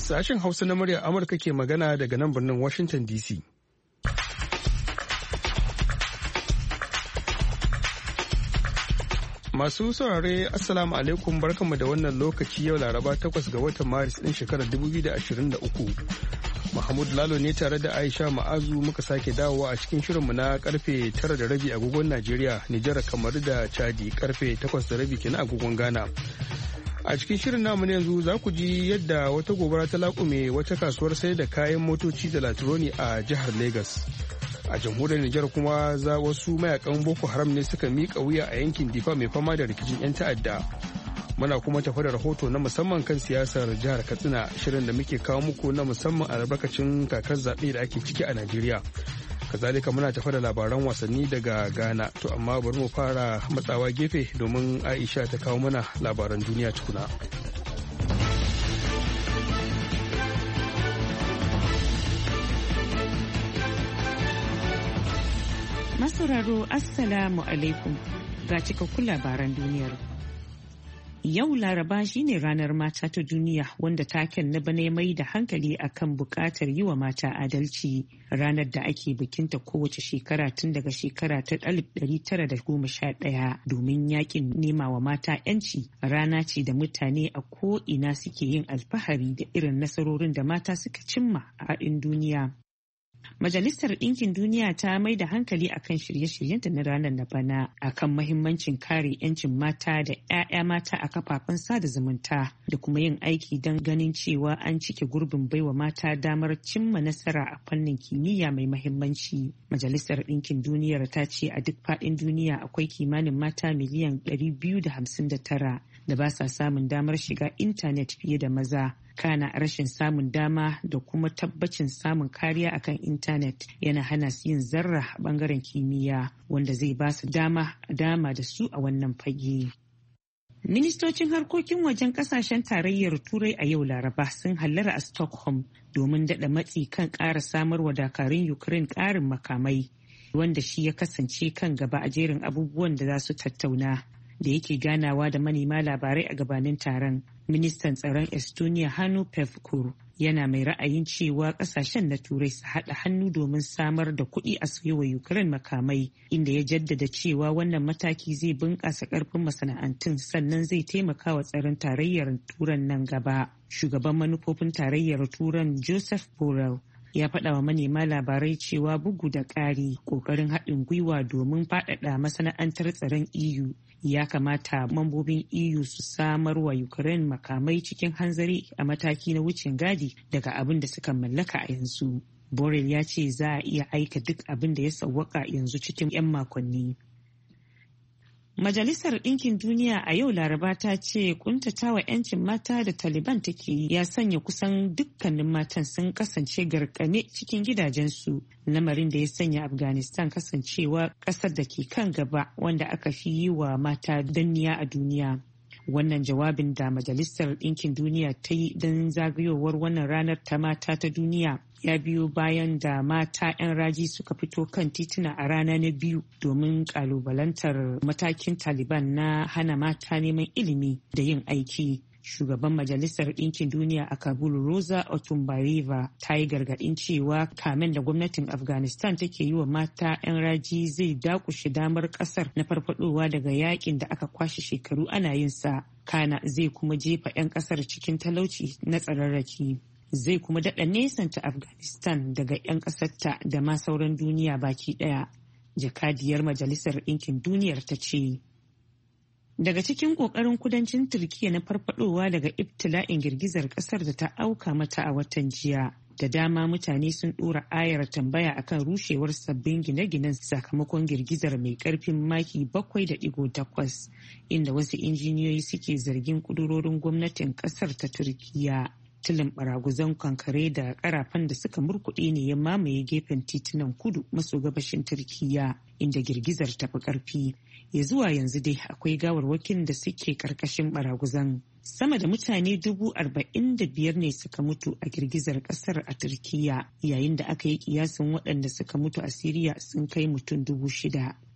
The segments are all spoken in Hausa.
Sashen Hausa na muryar Amurka ke magana daga nan birnin Washington DC. Masu saurare Assalamu alaikum barkanmu da wannan lokaci yau Laraba 8 ga watan Maris ɗin shekarar 2023. Mahmud Lalo ne tare da Aisha Ma'azu muka sake dawowa a cikin shirinmu na karfe 9:30 agogon Najeriya, Nijar, Kamaru da Chadi karfe 8:30 kenan agogon Ghana. A cikin shirin namu na yanzu za ku ji yadda wata gobara ta laƙume wata kasuwar sai da kayan motoci da latironi a jihar Legas. A jamhuriyar Nijar kuma wasu mayakan Boko Haram ne suka miƙa wuya a yankin Difa mai fama da rikicin 'yan ta'adda. Muna kuma tafa da rahoto na musamman kan siyasar jihar Katsina, shirin da muke kawo muku na musamman a albarkacin kakar zaɓe da ake ciki a Najeriya. Kazalika muna tafa da labaran wasanni daga Ghana, to amma bari mu fara matsawa gefe domin Aisha ta kawo mana labaran duniya tukuna. Masauraro Assalamu alaikum ga cikakkun labaran duniyar. Yau Laraba shine ranar mata ta duniya wanda taken na bana mai da hankali akan bukatar yi wa mata adalci, ranar da ake bikinta kowace shekara tun daga shekara ta 1911 domin yakin nema wa mata 'yanci. Rana ce da mutane a ko'ina suke yin alfahari da irin nasarorin da mata suka cimma a haɗin duniya. Majalisar Ɗinkin Duniya ta mai da hankali akan shirye-shiryenta na ranar na bana akan mahimmancin kare 'yancin mata da 'ya'ya mata a kafafen sada zumunta da kuma yin aiki don ganin cewa an cike gurbin baiwa mata damar cimma nasara a fannin kimiyya mai mahimmanci. Majalisar Ɗinkin Duniyar ta ce a duk faɗin duniya akwai kimanin mata miliyan 259 da ba sa samun damar shiga intanet fiye da maza. Kana rashin samun dama da kuma tabbacin samun kariya akan intanet yana hana su yin zarra a bangaren kimiyya, wanda zai ba su dama da su a wannan fage. Ministocin harkokin wajen kasashen tarayyar Turai a yau Laraba sun hallara a Stockholm domin daɗa matsi kan ƙara samarwa dakarun Ukraine ƙarin makamai, wanda shi ya kasance kan gaba a jerin abubuwan da za su tattauna. Da yake ganawa da manema labarai a gabanin taron, ministan tsaron Estonia Hannu Pevkur yana mai ra'ayin cewa kasashen na Turai su haɗa hannu domin samar da kuɗi a sayowa Ukraine makamai, inda ya jaddada cewa wannan mataki zai bunƙasa ƙarfin masana'antun sannan zai taimaka wa tsaron tarayyar Turan nan gaba. Shugaban manufofin tarayyar Turan Joseph Borrell ya faɗa wa manema labarai cewa bugu da ƙari ƙoƙarin haɗin gwiwa domin faɗaɗa masana'antar tsaron EU ya kamata mambobin EU su samar wa Ukraine makamai cikin hanzari a mataki na wucin gadi daga abin da suka mallaka a yanzu. Borrell ya ce za a iya aika duk abin da ya sawwaka yanzu cikin 'yan makonni. Majalisar Ɗinkin Duniya a yau Laraba ta ce kuntatawa 'yancin mata da Taliban take yi ya sanya kusan dukkanin matan sun kasance garkame cikin gidajensu, lamarin da ya sanya Afghanistan kasancewa ƙasar da ke kan gaba wanda aka fi yi wa mata danniya a duniya. Wannan jawabin da Majalisar Ɗinkin Duniya ta yi don zagayowar wannan ranar ta mata ta duniya ya biyo bayan da mata 'yan raji suka fito kan tituna a rana na biyu domin kalubalantar matakin Taliban na hana mata neman ilimi da yin aiki. Shugaban Majalisar Ɗinkin Duniya a Kabul, Rosa Otunbareva, ta yi gargaɗin cewa kamen da gwamnatin Afghanistan take yi wa mata 'yan raji zai dakushe damar ƙasar na farfadowa daga yakin da aka kwashe shekaru ana yin sa. Kana zai kuma jefa 'yan ƙasar cikin talauci na tsararraki. Zai kuma daɗa nesanta Afghanistan daga 'yan ƙasarta da ma sauran duniya baki ɗaya. Jakadiyar Majalisar Ɗinkin Duniyar ta ce. Daga cikin ƙoƙarin kudancin Turkiyya na farfadowa daga ibtila'in girgizar ƙasar da ta auka mata a watan jiya, da dama mutane sun ɗora ayar tambaya akan rushewar sabbin gine-ginen sakamakon girgizar mai ƙarfin maki 7.8, inda wasu injiniyoyi suke zargin ƙudurorin gwamnatin ƙasar ta Turkiyya. Tilin baraguzan kankare da karafan da suka murkuɗe ne ya mamaye gefen titunan kudu maso gabashin Turkiyya, inda girgizar ta fi ƙarfi. Ya zuwa yanzu dai akwai gawarwakin da suke ƙarƙashin baraguzan. Sama da mutane 45,000 ne suka mutu a girgizar ƙasar a Turkiyya, yayin da aka yi kiyasin waɗanda suka mutu a Siriya sun kai mutum 6,000.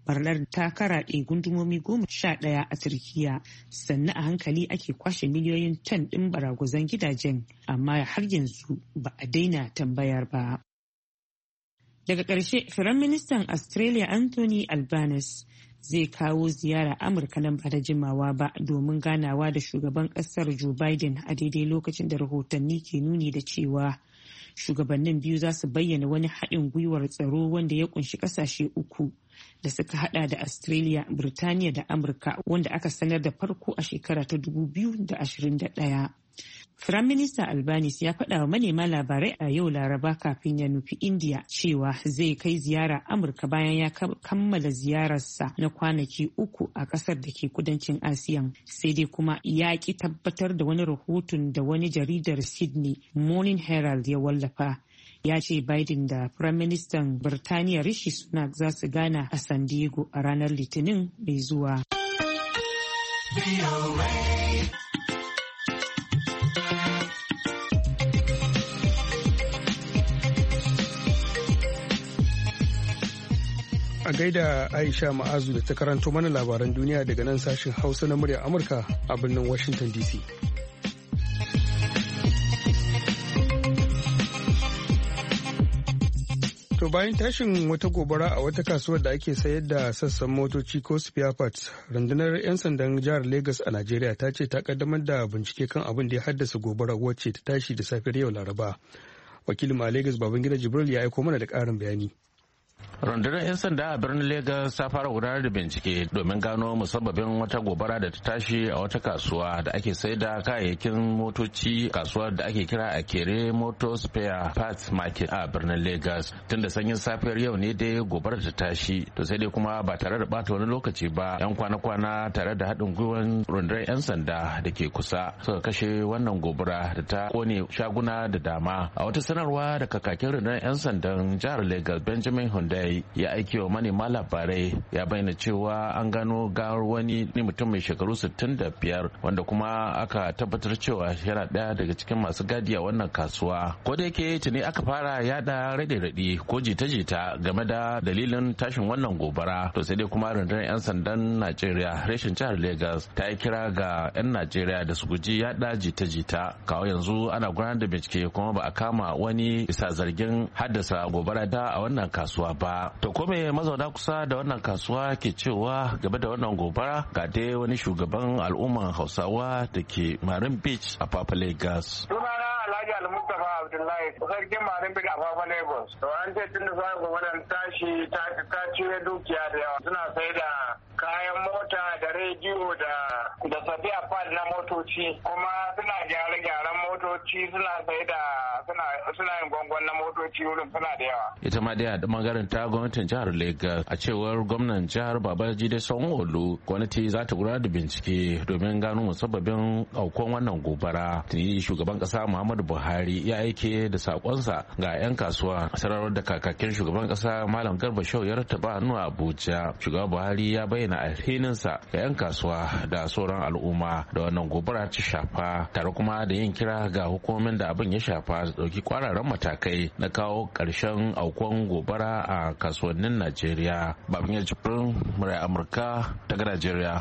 barnar ta karaɗe gundumomi 11 a Turkiya, sannan a hankali ake kwashe miliyoyin ton ɗin baraguzan gidajen, amma har yanzu ba a daina tambayar ba. Daga ƙarshe, Firaministan Australia Anthony Albanese zai kawo ziyara Amurka nan ba da jimawa ba domin ganawa da shugaban ƙasar Joe Biden a daidai lokacin da rahotanni ke nuni da cewa shugabannin biyu za su bayyana wani haɗin gwiwar tsaro wanda ya kunshi ƙasashe uku da suka hada da Australia, Birtaniya da Amurka, wanda aka sanar da farko a shekara ta 2021. Firaminista Albanese ya faɗa wa manema labarai a yau Laraba kafin ya nufi India cewa zai kai ziyara Amurka bayan ya kammala ziyararsa na kwanaki 3 a ƙasar da ke kudancin Asiya. Sai dai kuma ya ƙi tabbatar da wani rahoton da wani jaridar Sydney Morning Herald ya wallafa. Ya ce Biden da Firaministan Birtaniya Rishi Sunak za su gana a San Diego a ranar Litinin mai zuwa. A gaida Aisha Ma'azu da ta karanto mana labaran duniya daga nan sashen Hausa na muryar Amurka a birnin Washington DC. To bayan tashin wata gobara a wata kasuwar da ake sayar da sassan motoci ko spare parts, rundunar 'yan sandan jihar Lagos a Najeriya ta ce ta kaddamar da bincike kan abin da ya haddasa gobarar wacce ta tashi da safiyar yau Laraba. Wakilin a Lagos Babangida Jibril ya aiko mana da ƙarin bayani. Rundunar 'yan sanda a birnin Legas ta fara gudanar da bincike domin gano musabbabin wata gobara da ta tashi a wata kasuwa da ake sai da kayayyakin motoci, kasuwar da ake kira Akere Motor Spare Parts Market a birnin Legas. Tun da sanyin safiyar yau ne dai gobarar ta tashi, to sai dai kuma ba tare da bata wani lokaci ba, 'yan kwana-kwana tare da haɗin gwiwar rundunar 'yan sanda da ke kusa suka kashe wannan gobara da ta kone shaguna da dama. A wata sanarwa da kakakin rundunar 'yan sandan jihar Legas Benjamin Hundai ya aiki wa manema labarai ya bayyana cewa an gano gawar wani mutum mai shekaru 65 wanda kuma aka tabbatar cewa yana daya daga cikin masu gadi a wannan kasuwa. Ko da yake tuni aka fara yada rade-rade ko jita-jita game da dalilin tashin wannan gobara, to sai dai kuma rundunar 'yan sandan Najeriya reshen jihar Lagos ta yi kira ga 'yan Najeriya da su guji yada jita-jita. Kawo yanzu ana gudanar da bincike kuma ba a kama wani bisa zargin haddasa gobara da a wannan kasuwa ba. To kome mazauna kusa da wannan kasuwa ke cewa game da wannan gobara? Ga dai wani shugaban al'umman Hausawa da ke Marin Beach a Papa Lagos. Alhaji Al-Mustapha Abdullahi, sarkin Marin Beach a Papa Lagos. To an ce tun da zuwa gobarar tashi ta cire dukiya da yawa. Suna sai da kayan mota da rediyo da safiya pad na motoci, kuma suna gyare-gyaren motoci, suna sai da suna yin gwangwan na motoci wurin suna da yawa. Ita ma dai a bangaren ta gwamnatin jihar Lagos, a cewar gwamnan jihar Babajide Sanwo-Olu, gwamnati za ta gudanar da bincike domin gano musabbabin aukuwan wannan gobara. Tuni shugaban kasa Muhammadu Buhari ya aike da sakonsa ga 'yan kasuwa, sanarwar da kakakin shugaban kasa Malam Garba Shehu ya rattaba hannu a Abuja. Shugaban Buhari ya bayyana alhininsa ga 'yan kasuwa da sauran al'umma da wannan gobara ta shafa, tare kuma da yin kira ga hukumomin da abin ya shafa su dauki kwararan matakai na kawo ƙarshen aukuwan gobara a kasuwannin Najeriya. Babin Jibrin, murai Amurka daga Najeriya.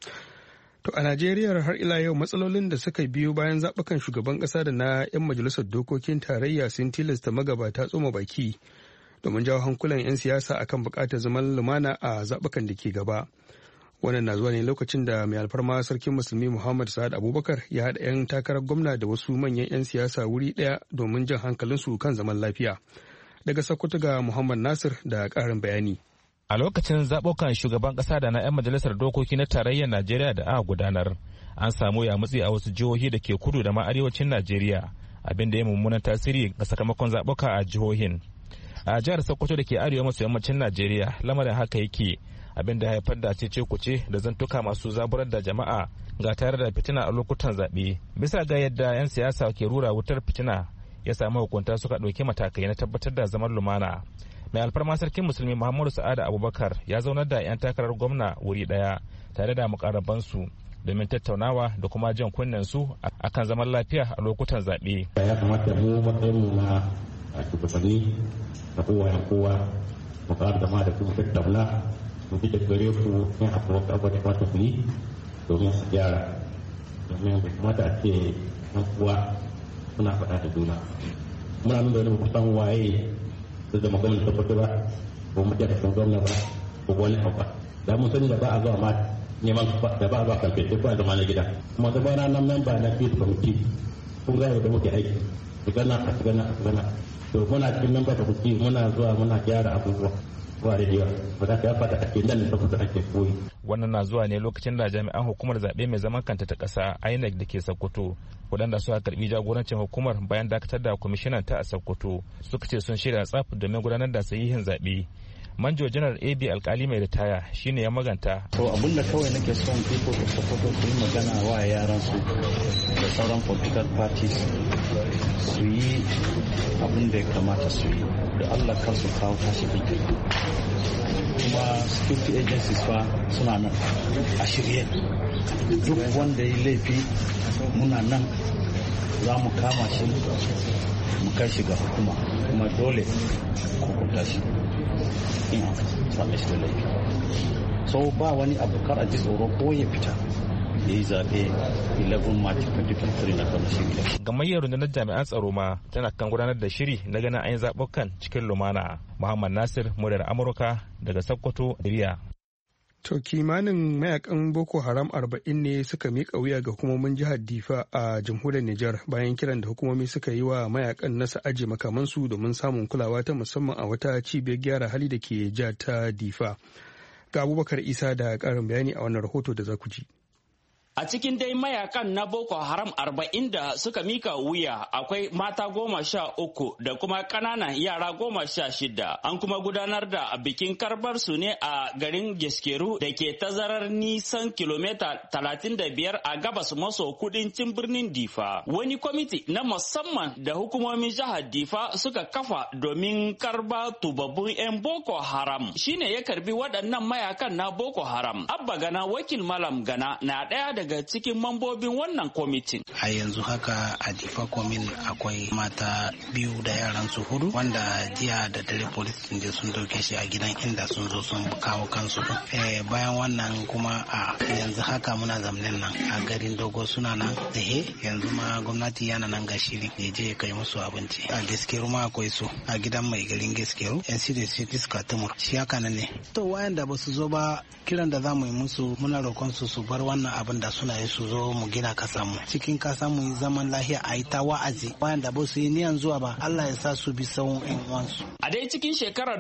To a Najeriya har ila yau matsalolin da suka biyo bayan zaɓukan shugaban ƙasa da na 'yan majalisar dokokin tarayya sun tilasta magabata tsoma baki domin jawo hankulan 'yan siyasa akan buƙatar zaman lumana a zaɓukan da ke gaba. Wannan na zuwa ne lokacin da mai alfarma sarkin musulmi Muhammad Sa'ad Abubakar ya haɗa 'yan takarar gwamna da wasu manyan 'yan siyasa wuri ɗaya domin jan hankalinsu kan zaman lafiya. Daga Sokoto ga Muhammad Nasir da ƙarin bayani. A lokacin zaɓukan shugaban ƙasa da na 'yan majalisar dokoki na tarayyar Najeriya da aka gudanar, an samu yamutsi a wasu jihohi da ke kudu da ma arewacin Najeriya, abin da ya mummunan tasiri ga sakamakon zaɓuka a jihohin. A jihar Sokoto da ke arewa maso yammacin Najeriya, lamarin haka yake, abin da haifar da cece-kuce da zantuka masu zaburar da jama'a ga tare da fitina a lokutan zaɓe. Bisa ga yadda 'yan siyasa ke rura wutar fitina, ya samu hukunta suka ɗauki matakai na tabbatar da zaman lumana. Mai alfarma sarkin musulmi Muhammadu Sa'ad Abubakar ya zaunar da 'yan takarar gwamna wuri ɗaya tare da mukarrabansu domin tattaunawa da kuma jan kunnen su akan zaman lafiya a lokutan zaɓe. Ya kamata mu matsayin mu na shugabanni da kowa mu ƙara zama da su tattauna mu bi da gare ku in akwai wata abuwa da kamata ku yi domin su gyara, domin bai kamata a ce yan uwa suna faɗa da juna. Muna nuna wani kusan waye da zama gwamnati tabbatar ba ko mu da san gwamnati ba ko wani abu ba. Da mun sani da ba a zuwa ma neman da ba a zuwa kamfe ko a zama na gida. Kuma da ba na memba na peace committee kun ga da muke aiki. Gana. To muna cikin memba da kuke muna zuwa muna gyara abubuwa. Wannan na zuwa ne lokacin da jami'an hukumar zaɓe mai zaman kanta ta ƙasa INEC da ke Sokoto waɗanda suka karɓi jagorancin hukumar bayan dakatar da kwamishinan ta a Sokoto suka ce sun shirya tsaf domin gudanar da sahihin zaɓe. Manjo Janar AB Alkali mai ritaya shine ya maganta. To abinda kawai nake son people of Sokoto su yi magana wa yaran su da sauran political parties su yi abin da ya kamata su yi da Allah kan su kawo tashi hankali. Kuma security agencies fa suna nan a shirye duk wanda ya laifi muna nan za mu kama shi mu kai shi ga hukuma kuma dole hukunta shi in same shi da laifi. So ba wani abu kar a ji tsoro ko ya fita ya yi zaɓe 11 March 2023 na kama shiri. Gamayyar rundunar jami'an tsaro ma tana kan gudanar da shiri na ganin an yi zaɓukan cikin lumana. Muhammad Nasir, muryar Amurka daga Sokoto, Riya. To kimanin mayakan Boko Haram 40 ne suka miƙa wuya ga hukumomin jihar Difa a jamhuriyar Nijar bayan kiran da hukumomi suka yi wa mayakan nasa aje makamansu domin samun kulawa ta musamman a wata cibiyar gyara hali da ke jihar ta Difa. Ga Abubakar Isa da ƙarin bayani a wannan rahoto da za ku ji. A cikin dai mayakan na Boko Haram 40 da suka mika wuya akwai mata 13 da kuma ƙananan yara 16. An kuma gudanar da bikin karbar su ne a garin Geskeru da ke tazarar nisan kilomita 35 a gabas maso kudancin birnin Difa. Wani kwamiti na musamman da hukumomin jihar Difa suka kafa domin karba tubabbun 'yan Boko Haram shine ya karbi waɗannan mayakan na Boko Haram. Abba Gana wakil Malam Gana na ɗaya daga cikin mambobin wannan kwamitin. A yanzu haka a Difa komin akwai mata 2 da yaran su 4 wanda jiya da dare police sun dauke shi a gidan inda sun zo sun kawo kansu. Bayan wannan kuma a yanzu haka muna zamanin nan a garin Dogo suna nan yanzu ma gwamnati yana nan ga shiri ya je kai musu abinci. A Geskeru ma akwai su a gidan mai garin Geskeru yan sirri fiska tumur shi haka nan ne. To wayanda ba su zo ba kiran da za mu yi musu muna roƙon su bar wannan abin da suna yi su zo mu gina kasanmu cikin kasanmu yi zaman lahiya a yi ta wa'azi wanda ba su yi niyan zuwa ba Allah ya sa su bi sawun ƴan uwansu. A dai cikin shekarar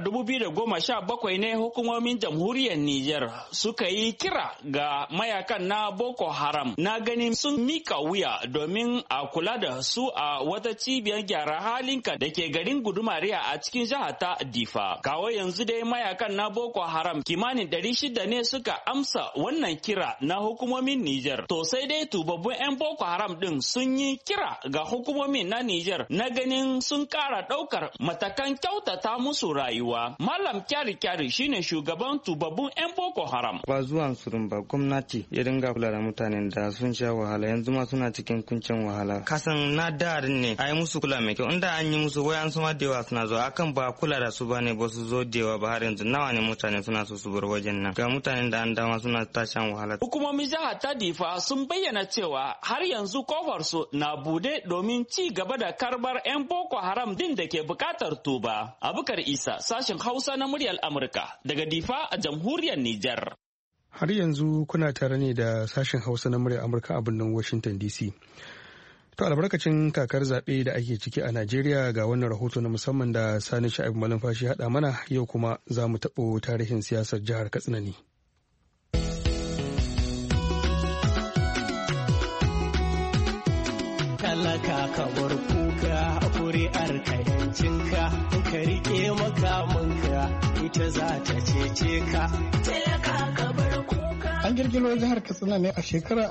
2017 ne hukumomin jamhuriyar Nijar suka yi kira ga mayakan na Boko Haram na ganin sun mika wuya domin a kula da su a wata cibiyar gyara halinka da ke garin Gudumariya a cikin jihar ta Difa. Kawo yanzu dai mayakan na Boko Haram kimanin 600 ne suka amsa wannan kira na hukumomin Nijar. To sai dai tubabbun 'yan Boko Haram din sun yi kira ga hukumomin na Nijar na ganin sun kara daukar matakan kyautata musu rayuwa. Malam Kyari shine shugaban tubabbun 'yan Boko Haram. Ba zuwan surun ba gwamnati ya dinga kula da mutanen da sun sha wahala yanzu ma suna cikin kuncin wahala. Kasan na darin ne a yi musu kula mai kyau inda an yi musu wayan su ma da yawa suna zo akan ba kula da su bane ba su zo da yawa ba har yanzu nawa ne mutane suna so su bar wajen nan ga mutanen da an dama suna tashan wahala. Hukumomin jihar ta Difa sun bayyana cewa har yanzu kofarsu na bude domin ci gaba da karbar 'yan Boko Haram din da ke bukatar tuba. Abubakar Isa, sashen Hausa na muryar Amurka daga Difa a jamhuriyar Nijar. Har yanzu kuna tare ne da sashen Hausa na muryar Amurka a birnin Washington DC. To albarkacin kakar zaɓe da ake ciki a Najeriya ga wannan rahoto na musamman da Sani Sha'ibu Malumfashi haɗa mana yau kuma za mu taɓo tarihin siyasar jihar Katsina ne. Talaka ka bar kuka kuri'ar ka yancinka ka rike makamanka ita za ta cece ka. Talaka ka bar kuka. An kirkiro jihar Katsina ne a shekarar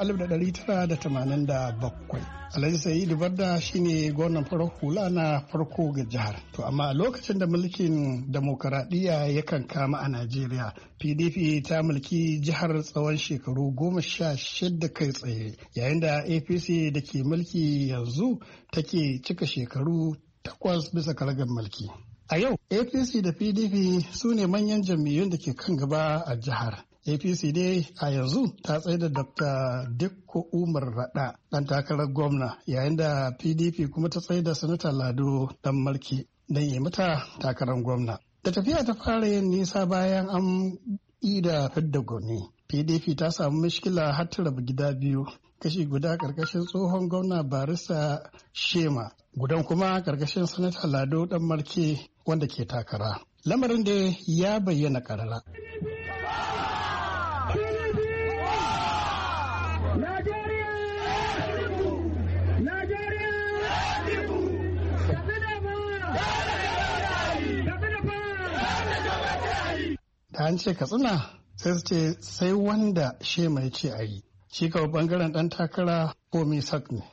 1987. Alhaji Sa'idu Barda shine gwamnan farar hula na farko ga jihar. To amma a lokacin da mulkin demokaradiyya yakan kama a Najeriya, PDP ta mulki jihar tsawon shekaru 16 kai tsaye, yayin da APC da ke mulki yanzu take cika shekaru 8 bisa karagar mulki. A yau, APC da PDP su ne manyan jam'iyyun da ke kan gaba a jihar. APC dai a yanzu ta tsaye da Dr. Dikko Umar Rada ɗan takarar gwamna, yayin da PDP kuma ta tsaye da Sanata Lado Dan Malki don yi mata takarar gwamna. Da tafiya ta fara yin nisa bayan an yi da fidda gwani. PDP ta samu mishkila har ta rabu gida biyu. Kashi guda ƙarƙashin tsohon gwamna Barista Shema, gudan kuma ƙarƙashin Sanata Lado Dan Malki wanda ke takara. Lamarin da ya bayyana ƙarara. Da an ce Katsina sai su ce sai wanda Shema ya ce a yi. Shi kawai bangaren ɗan takara ko misak ne.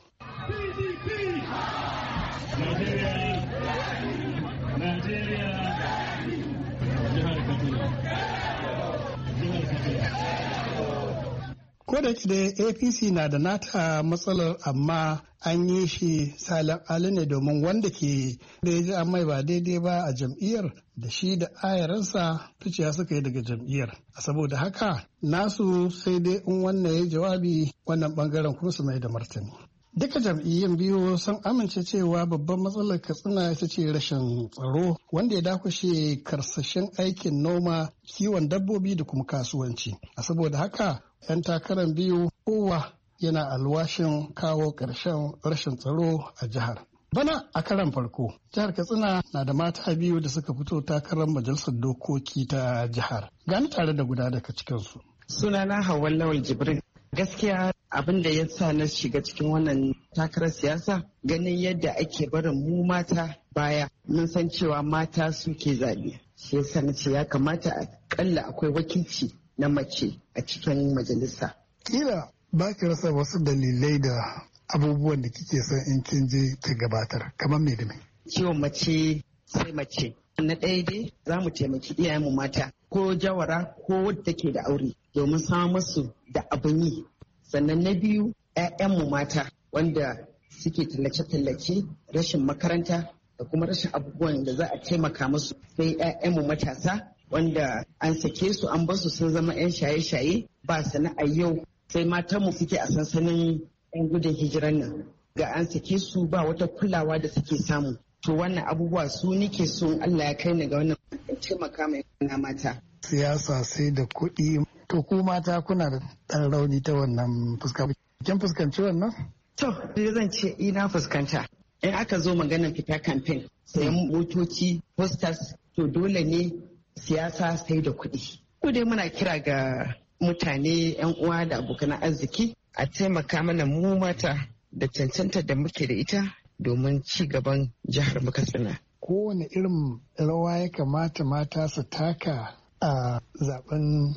Ko da ke da APC na da nata matsalar, amma an yi shi salin ali ne domin wanda ke da ya ji an mai ba daidai ba a jam'iyyar da shi da ayaransa ficiya suka yi daga jam'iyyar. Saboda haka nasu sai dai in wannan ya jawabi wannan bangaren kuma su mai da martani. Duka jam'iyyun biyu sun amince cewa babban matsalar Katsina ita ce rashin tsaro wanda ya dakushe karsashin aikin noma, kiwon dabbobi da kuma kasuwanci. Saboda haka 'yan takarar biyu kowa yana alwashin kawo ƙarshen rashin tsaro a jihar. Bana a karan farko, jihar Katsina na da mata biyu da suka fito takarar majalisar dokoki ta jihar. Gani tare da guda daga cikinsu. Sunana Hauwa Lawal Jibrin. Gaskiya abin da ya sa na shiga cikin wannan takarar siyasa, ganin yadda ake barin mu mata baya. Mun san cewa mata suke zaɓe. Shi yasa na ce ya kamata akalla akwai wakilci na mace a cikin majalisa. Kila ba ki rasa wasu dalilai da abubuwan da kike son in kin je ki gabatar, kamar me da me? Ciwon mace sai mace. Na ɗaya dai za mu taimaki iyayenmu mata ko jawara ko wadda ke da aure domin samun musu da abin yi. Sannan na biyu 'ya'yanmu mata wanda suke tallace-tallace, rashin makaranta da kuma rashin abubuwan da za a taimaka musu. Sai 'ya'yanmu matasa wanda an sake su an basu sun zama 'yan shaye-shaye ba sana'a yau, sai matanmu suke a sansanin 'yan gudun hijiran nan ga an sake su ba wata kulawa da suke samu. To wannan abubuwa su nike so Allah ya kai ni ga wannan taimaka mai na mata. Siyasa sai da kuɗi. To ku mata kuna da ɗan rauni ta wannan fuska. Kin fuskanci wannan? To zan ce ina fuskanta. In aka zo maganar fita kamfen, sayan motoci, posters, to dole ne siyasa sai da kuɗi. Ko dai muna kira ga mutane 'yan uwa da abokan arziki a taimaka mana mu mata da cancanta da muke da ita domin ci gaban jihar Katsina. Kowane irin rawa ya kamata mata su taka a zaben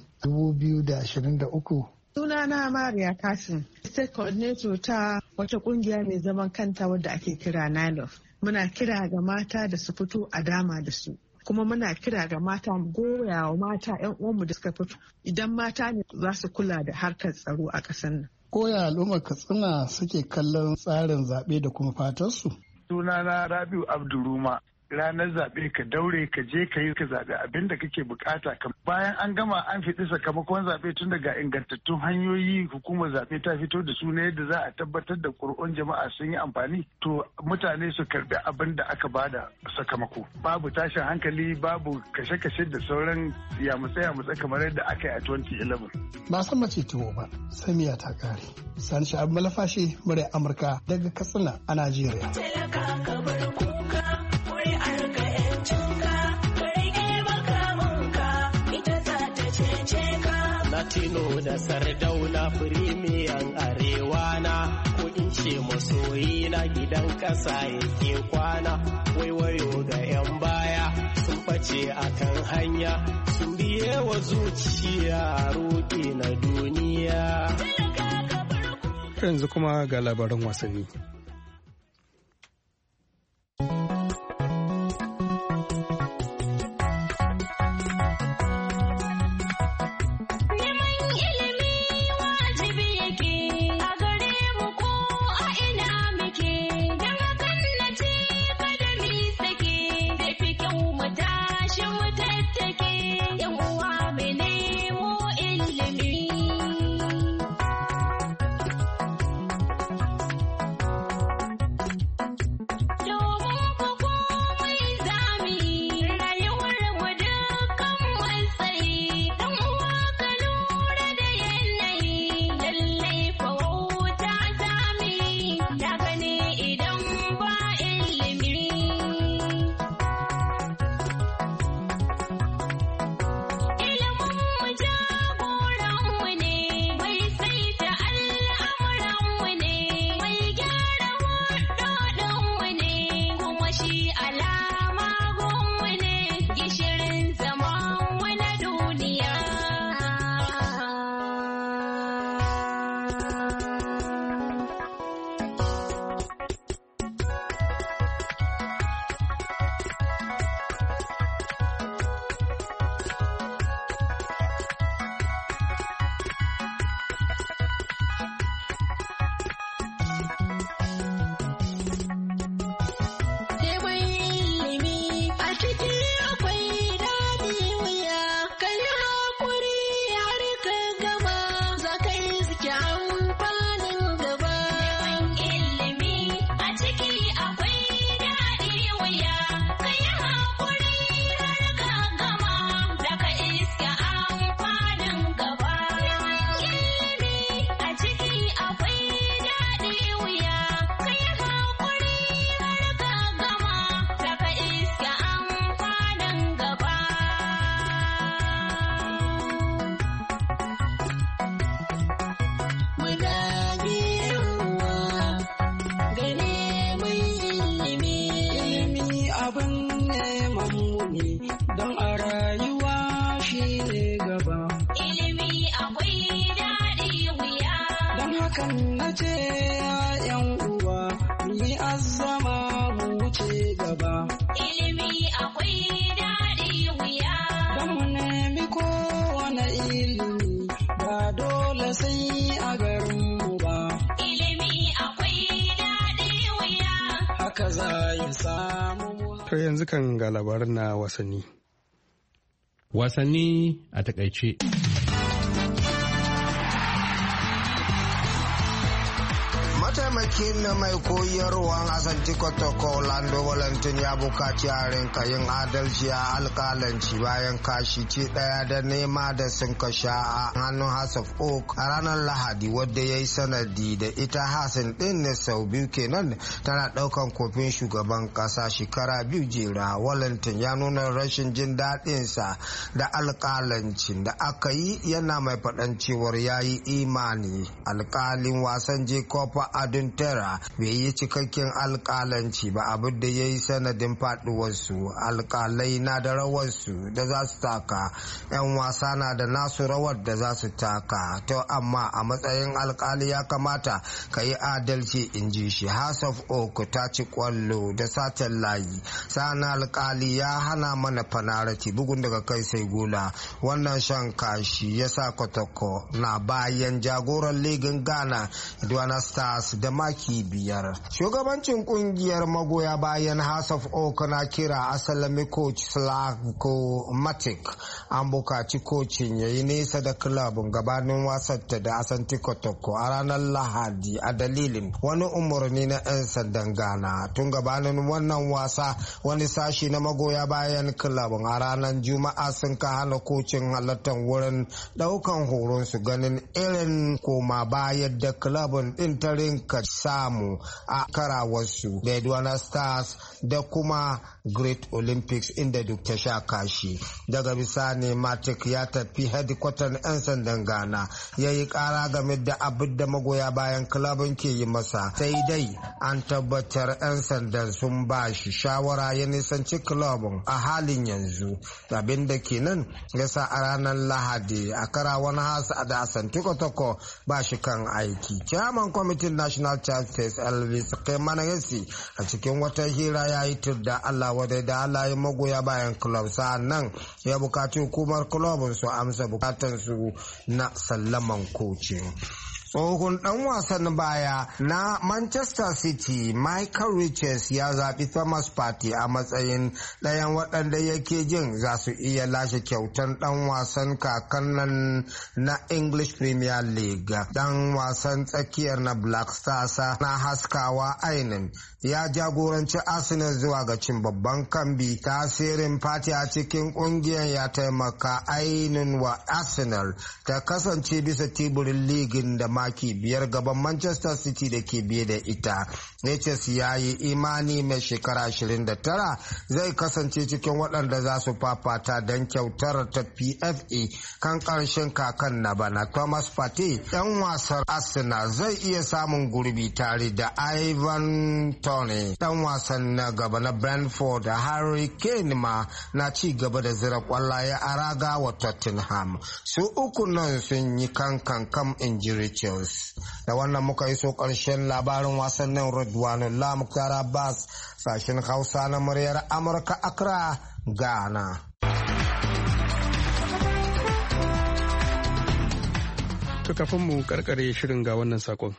2023? Sunana Mariya Kasim, State Coordinator ta wata kungiya mai zaman kanta wadda ake kira NILOF. Muna kira ga mata da su fito a dama da su. Kuma muna kira ga mata goya wa mata 'yan uwanmu da suka fito idan mata ne za su kula da harkar tsaro a ƙasar nan. Koya al'ummar Katsina suke kallon tsarin zaɓe da kuma fatarsu? Sunana Rabiu Abduruma. Ranar zaɓe ka daure ka je ka yi ka zaɓe abin da kake bukata. Bayan an gama an fiti sakamakon zaɓe tun daga ingantattun hanyoyi hukumar zaɓe ta fito da su na yadda za a tabbatar da ƙuri'un jama'a sun yi amfani, to mutane su karɓi abin da aka bada sakamako. Babu tashin hankali, babu kashe-kashe da sauran yamutse kamar yadda aka yi a 2011. Ba san mace tuwo ba, samiya ta kare. Sani Sha'ab Malafashi, murya Amurka daga Katsina a Najeriya. Latino da Sardauna firimiyan arewa na, ko in ce masoyi na gidan ƙasa yake kwana. Waiwayo ga 'yan baya sun ɓace a kan hanya, sun biye wa zuciya roƙi na duniya. Yanzu kuma ga labaran wasanni. haka za ya samu. To yanzu kan ga labaran na wasanni. Wasanni a takaice. Mataimakin na mai koyarwan Asante Kotoko Orlando Valentin ya bukaci a rinka yin adalci a alkalanci bayan kashi ce daya da nema da sun kasha a hannun House of Oak a ranar Lahadi, wadda ya yi sanadi da ita Hassan din ne sau biyu kenan tana daukan kofin shugaban kasa shekara biyu jera. Valentin ya nuna rashin jin daɗinsa da alkalancin da aka yi, yana mai faɗan cewar ya yi imani alkalin wasan Jacob Aduntera bai yi cikakken alkalanci ba, abin da ya yi sanadin faduwarsu. Alkalai na da rawarsu da za su taka, 'yan wasa na da nasu rawar da za su taka. To amma a matsayin alkali ya kamata ka yi adalci, in ji shi. House of Oak ta ci kwallo da satan layi, sa'an alkali ya hana mana fanarati, bugun daga kai sai gola. Wannan shan kashi ya sa Kotoko na bayan jagoran ligin Ghana Edwana Stars da maki 5. Shugabancin kungiyar magoya bayan House of Oak na kira asalami coach Slavko Matic. An bukaci kocin ya yi nesa da kilabun gabanin wasanta da Asante Kotoko a ranar Lahadi a dalilin wani umarni na 'yan sandan Ghana. Tun gabanin wannan wasa, wani sashi na magoya bayan kilabun a ranar Juma'a sun ka hana kocin halartar wurin daukan horon su, ganin irin koma bayan da kilabun din ta rinka samu a karawarsu da Edwana Stars da kuma Great Olympics, inda duk ta sha kashi. Daga bisani Matic ya tafi hedikwatar 'yan sandan Ghana ya yi kara game da abin da magoya bayan kilabun ke yi masa, sai dai an tabbatar 'yan sandan sun ba shi shawara ya nisanci kilabun a halin yanzu, abin da kenan ya sa a ranar Lahadi a karawan hasa da Asante Kotoko ba shi kan aiki. Chairman kwamitin National Justice Elvis Kemanagesi a cikin wata hira ya yi da Allah wadai da halayen magoya bayan club, sa'an nan ya bukaci hukumar clubin su amsa bukatansu na sallaman kocin. Tsohon ɗan wasan baya na Manchester City Michael Richards ya zaɓi Thomas Partey a matsayin ɗayan waɗanda yake jin za su iya lashe kyautar ɗan wasan kakan nan na English Premier League. Ɗan wasan tsakiyar na Black Stars na haskawa ainin ya jagoranci Arsenal zuwa ga cin babban kambi. Tasirin Partey a cikin ƙungiyar ya taimaka ainin wa Arsenal ta kasance bisa teburin ligin da maki 5 gaban Manchester City da ke biye da ita. Richards ya yi imani mai shekara 29 zai kasance cikin waɗanda za su fafata don kyautar ta PFA kan ƙarshen kakan na bana. Thomas Partey ɗan wasan Arsenal zai iya samun gurbi tare da Ivan Toney ɗan wasan na gaba na Brentford. Harry Kane ma na ci gaba da zira kwallaye a raga wa Tottenham. Su uku nan sun yi kankan kam injury Richards. Da wannan muka yi so ƙarshen labarin wasannin Radwanullah Muktar Abbas, sashen Hausa na muryar Amurka, Accra, Ghana. To kafin mu karkare shirin ga wannan sakon.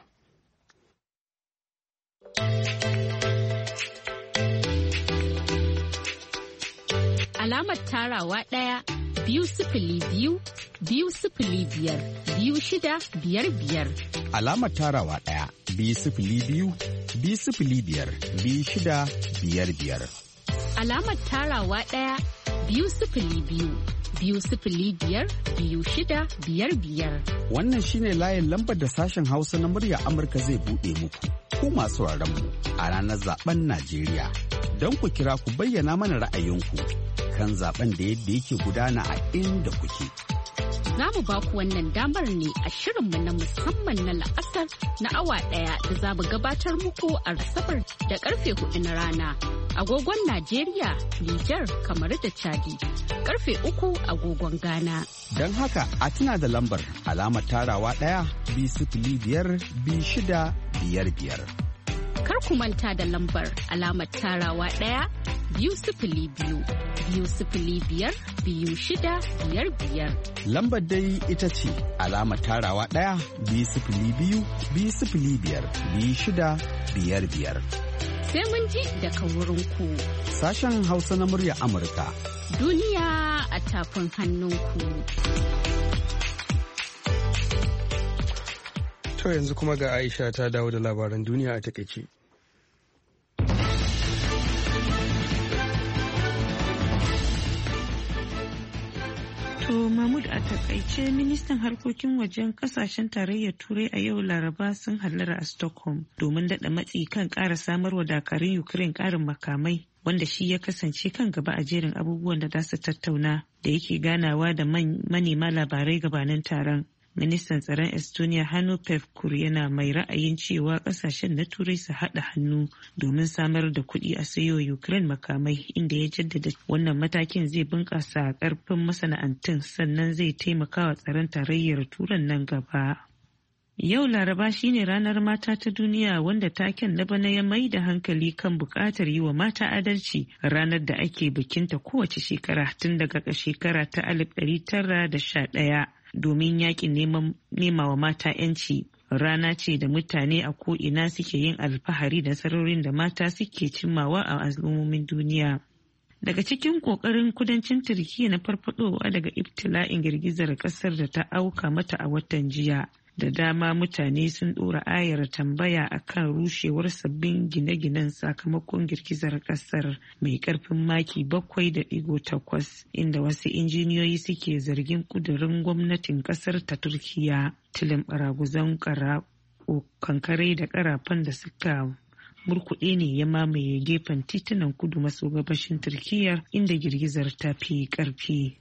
Alamar tarawa 1 2 0 2 0 5 2 6 5 5. Alamar tarawa 1 2 0 2 0 5 2 6 5 5. Alamar tarawa 1 2 0 2 2 0 5 2 6 5 5. Wannan shine layin lambar da sashen Hausa na murya Amurka zai buɗe muku. Ku masu mu a ranar zaben Najeriya. Don ku kira ku bayyana mana ra'ayinku kan zaben da yadda yake gudana a inda kuke. Za mu ba ku wannan damar ne a shirinmu na musamman na la'asar na awa 1 da za mu gabatar muku a Asabar da karfe 4 na rana. Agogon Najeriya, Nijar, kamar da Chadi. Karfe 3 agogon Ghana. Don haka a tuna da lambar alamar tarawa 1 2 0 5 5. Kar ku manta da lambar alamar tarawa 1 2 0 2 5 6 Lambar dai ita ce alamar tarawa 1 2 0 2 5 6 5. sai mun ji daga wurin ku. Sashen Hausa na murya Amurka. Duniya a tafin hannunku. To yanzu kuma ga Aisha ta dawo da labaran duniya a takaice. To Mahmud a takaice ministan harkokin wajen kasashen tarayyar turai a yau laraba sun hallara a Stockholm domin daɗa matsi kan ƙara samarwa dakarun Ukraine ƙarin makamai wanda shi ya kasance kan gaba a jerin abubuwan da za su tattauna da yake ganawa da manema labarai gabanin taron. Ministan tsaron Estonia Hannu Pevkur yana mai ra'ayin cewa kasashen na turai su haɗa hannu domin samar da kuɗi a sayo Ukraine makamai, inda ya jaddada wannan matakin zai bunƙasa ƙarfin masana'antun sannan zai taimaka wa tsaron tarayyar turan nan gaba. Yau Laraba shine ranar mata ta duniya wanda taken na bana ya mai da hankali kan buƙatar yi wa mata adalci, ranar da ake bikinta kowace shekara tun daga shekara ta 1911. Domin yakin nema wa mata 'yanci. Rana ce da mutane a ko'ina suke yin alfahari da nasarorin da mata suke cimmawa a al'ummomin duniya. Daga cikin ƙoƙarin kudancin Turkiyya na farfadowa daga ibtila'in girgizar ƙasar da ta auka mata a watan jiya. Da dama mutane sun ɗora ayar tambaya akan rushewar sabbin gine-ginen sakamakon girgizar ƙasar mai ƙarfin maki 7.8 inda wasu injiniyoyi suke zargin ƙudurin gwamnatin ƙasar ta Turkiyya. Tilin baraguzan kankare da ƙarafan da suka murkuɗe ne ya mamaye gefen titunan kudu maso gabashin Turkiyya inda girgizar ta fi ƙarfi.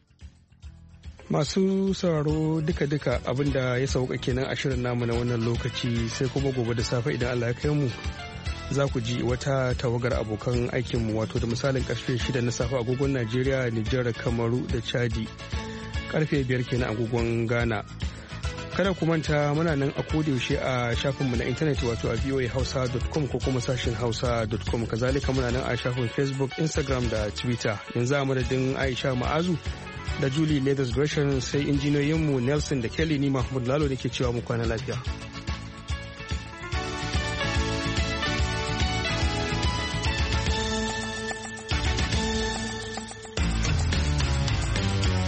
Masu sauraro duka-duka abinda ya sauka kenan a shirin namu na wannan lokaci, sai kuma gobe da safe idan Allah ya kai mu za ku ji wata tawagar abokan aikinmu, wato da misalin karfe 6 na safe agogon Najeriya, Nijar, Kamaru da Chadi, karfe 5 kenan agogon Ghana. Kada ku manta muna nan a kodayaushe a shafinmu na intanet, wato a voahausa.com ko kuma sashin hausa.com. Kazalika muna nan a shafin Facebook, Instagram da Twitter. Yanzu a madadin Aisha Ma'azu da Julie Leathers Gresham sai injiniyoyinmu Nelson da Kelly, ni Mahmud Lalo da ke cewa mu kwana lafiya.